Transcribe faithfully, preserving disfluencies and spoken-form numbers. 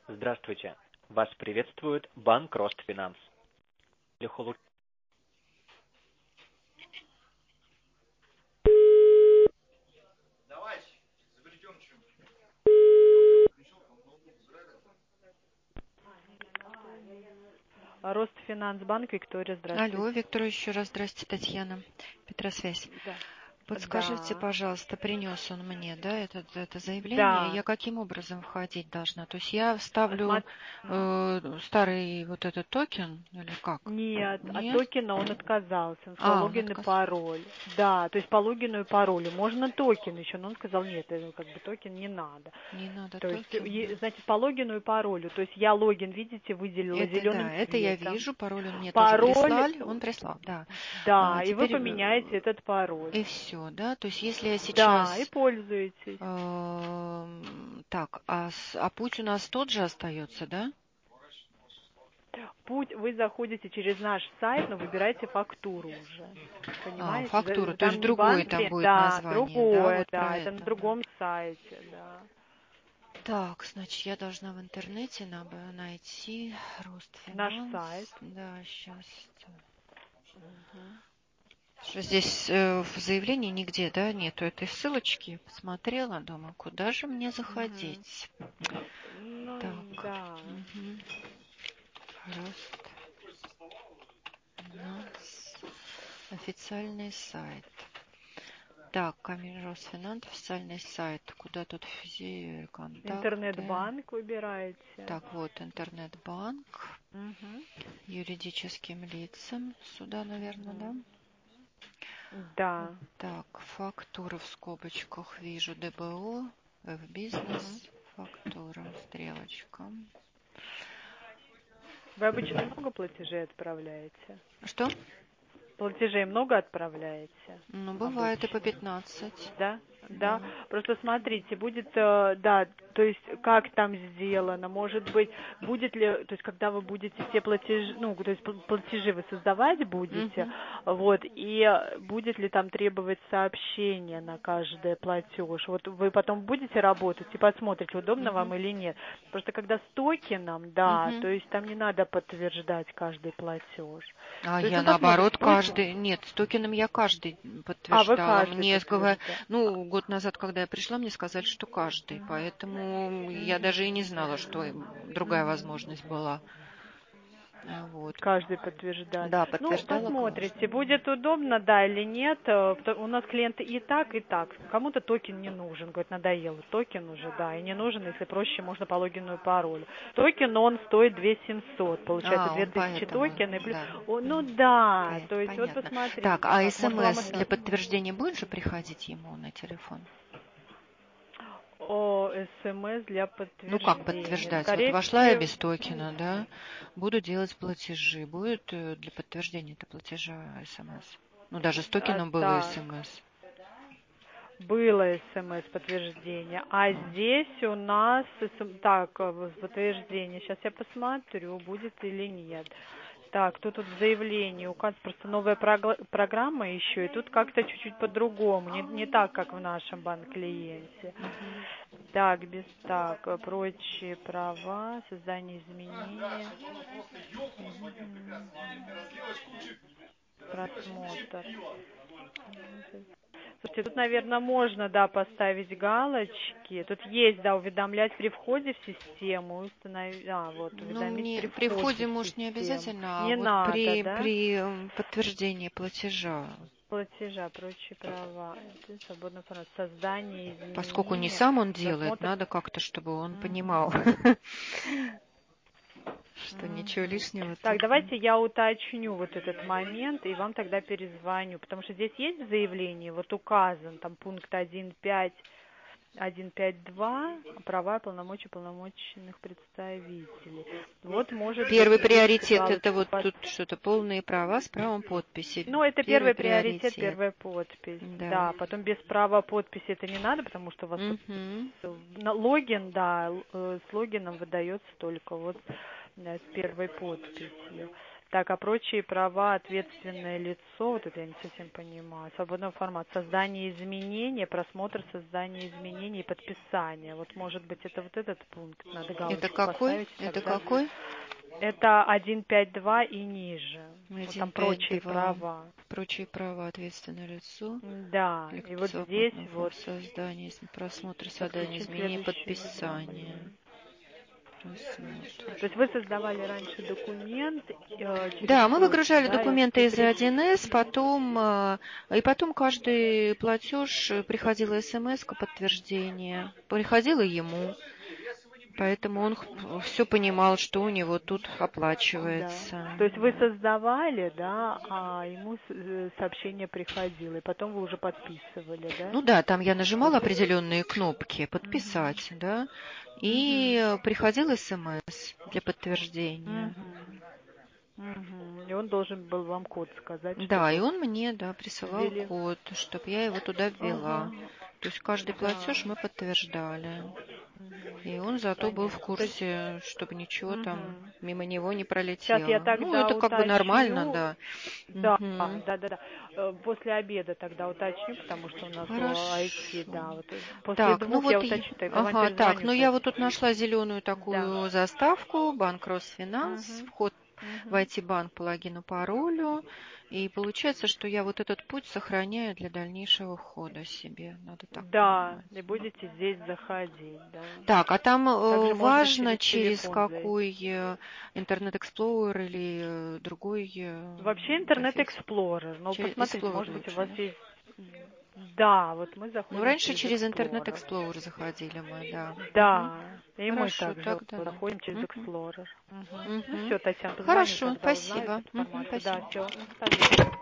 Здравствуйте. Вас приветствует банк Ростфинанс. Ростфинансбанк, Виктория, здравствуйте. Алло, Виктория, еще раз здрасте, Татьяна. Петросвязь. Да. Подскажите, Да. пожалуйста, принес он мне, да, это, это заявление, Да. я каким образом входить должна? То есть я вставлю Смотри. э, старый вот этот токен или как? Нет, от Нет? токена он отказался. Он сказал А, он логин и отказался. пароль. Да, то есть по логину и паролю. Можно токен еще, но он сказал, нет, это как бы токен не надо. Не надо То есть, токен, да. е- значит, по логину и паролю. То есть я логин, видите, выделила Это зеленым да, это я цветом. вижу, пароль он мне тоже Пароль, прислал, он прислал, да. А да, и вы теперь поменяете э, этот пароль. и все, да, то есть если я Да, и сейчас... пользуетесь. эм, так, а, с- а путь у нас тот же остается, да? Путь, вы заходите через наш сайт, но выбираете фактуру уже. А, Понимаете? фактура, За- то есть Там не другое там банки, будет да, название, да, другое, вот про да, это на это, да. другом сайте, да. Так, значит, я должна в интернете надо найти Наш Ростфинанс. сайт. Да, сейчас. Что здесь э, в заявлении нигде, да, нету этой ссылочки. Я посмотрела, думаю, куда же мне Мгм. заходить? Ну, Так, да. угу. Ростфинанс. Официальный сайт. Так, Камень Росфинанс, официальный сайт. Куда тут физи, контакты? Интернет-банк выбираете. Так, вот, интернет-банк. Угу. Юридическим лицам. Сюда, наверное, да? Да. Так, фактура в скобочках вижу. ДБО, Мгм. F-бизнес, фактура, стрелочка. Вы обычно много платежей отправляете? Что? Платежей много отправляете? Ну, бывает и по Обычно. пятнадцать. Да, да. Да. Просто смотрите, будет, э, да, то есть как там сделано, может быть, будет ли, то есть когда вы будете все платежи, ну, то есть пл- платежи вы создавать будете, Угу. вот, и будет ли там требовать сообщение на каждый платеж. Вот вы потом будете работать и посмотрите, удобно Угу. вам или нет. Просто когда с токеном, да, Угу. то есть там не надо подтверждать каждый платеж. А То есть, я ну, посмотрите, наоборот пусть... каждый, нет, с токеном я каждый А, вы подтверждала. каждый Мне, говоря- подтверждаете. ну, год назад, когда я пришла, мне сказали, что каждый, Мгм. поэтому я даже и Мгм. не знала, что им другая Мгм. возможность была. А, Вот. Каждый подтверждает. Да, Ну, подтверждала посмотрите, каждый. будет удобно, да или нет. Э, пото- У нас клиенты и так, и так. Кому-то токен не нужен, говорит, надоело. Токен уже, да, и не нужен, если проще, можно по логину и паролю. Токен, он стоит две тысячи семьсот, получается, А, он две тысячи поэтому, токены. плюс- да. О, ну М, да, Понятно, то есть вот понятно. Так, посмотрите, а как, может вам СМС для это... подтверждения будет же приходить ему на телефон? О, СМС для Ну, как подтверждения. подтверждать? Вот Скорее вошла я всего, без токена, да, буду делать платежи. Будет э, для подтверждения это платежа СМС? Ну, даже с а, токеном было так. СМС. Было смс-подтверждение, а здесь у нас эс- так, э, подтверждение. Сейчас я посмотрю, будет или нет. Так, тут вот в заявлении указано просто новая прогла- программа еще, и тут как-то чуть-чуть по-другому, не, не так, как в нашем банк-клиенте. Мгм. Так, без так, э, прочие права, создание изменения, просмотр. Слушайте, тут, наверное, можно, да, поставить галочки. Тут есть, да, уведомлять при входе в систему, установить, а, вот, Ну, уведомить мне при при входе входе, в может, не систему. обязательно, а Не вот надо, при, да? при м, подтверждении платежа, Платежа, прочие права, это свободная информация, создание, поскольку не изменения, сам он делает, просмотр. надо как-то, чтобы он Мгм. понимал, что ничего Мгм. лишнего Так, тут нет. давайте я уточню вот этот момент и вам тогда перезвоню, потому что здесь есть в заявлении, вот указан там пункт один пять один пять два права и полномочия полномоченных представителей. Вот, может быть, Первый здесь приоритет это галочку вот поставить. тут что-то полные права с правом подписи. Ну, это Первый первый приоритет, приоритет. первая подпись. Да. Да, потом без права подписи это не надо, потому что у вас Угу. на логин, да, л- э, с логином выдается только вот э, с первой подписью. Так, а прочие права, ответственное лицо, вот это я не совсем понимаю. Свободный формат, создание изменений, просмотр создания изменений и подписание. Вот, может быть, это вот этот пункт, надо галочку Это какой? поставить. Это тогда... какой? Это один пять два и ниже. Вот там прочие один пять два. права. Прочие права, ответственное лицо. Да, и вот здесь вот создание, просмотр, создание изменений, подписание. То есть вы создавали раньше документ? Э, через да, мы почту, выгружали да, документы и из один эс, потом, э, и потом каждый платеж приходила смс-ка, подтверждение. Приходило ему. Поэтому он все понимал, что у него тут оплачивается. Да. То есть вы создавали, да, а ему сообщение приходило, и потом вы уже подписывали, да? Ну да, там я нажимала определенные кнопки «Подписать», угу. да, и угу. приходил смс для подтверждения. Угу. Угу. И он должен был вам код сказать. Да, и он мне, да, присылал ввели. Код, чтобы я его туда ввела. Ага. То есть каждый да. платеж мы подтверждали. И он зато Понятно. Был в курсе, чтобы ничего угу. там мимо него не пролетело. Сейчас я тогда ну, это уточню. как бы нормально, да. Да, угу. да, да, да. После обеда тогда уточню, потому что у нас Хорошо. ай ти, да. Вот после так, двух ну вот я уточню. Тогда ага, вам так, ну опять. я вот тут нашла зеленую такую да. заставку, Банк Росфинанс, угу. вход угу. в ай ти-банк по логину, паролю. И получается, что я вот этот путь сохраняю для дальнейшего входа себе. Надо так да, понимать. и будете здесь заходить, да. Так, а там Также важно, через, через какой интернет-эксплорер или другой Вообще интернет-эксплорер. Но через посмотрите, Explorer может быть, лучше, у вас да? есть... Да, вот мы заходим Ну, раньше через через интернет-эксплорер заходили мы, да. Да, угу. и Хорошо, мы также тогда заходим через угу. Explorer. Угу. Угу. Ну все, Татьяна, позвоните, Хорошо, когда спасибо. узнаете информацию. Угу, спасибо. Да, все.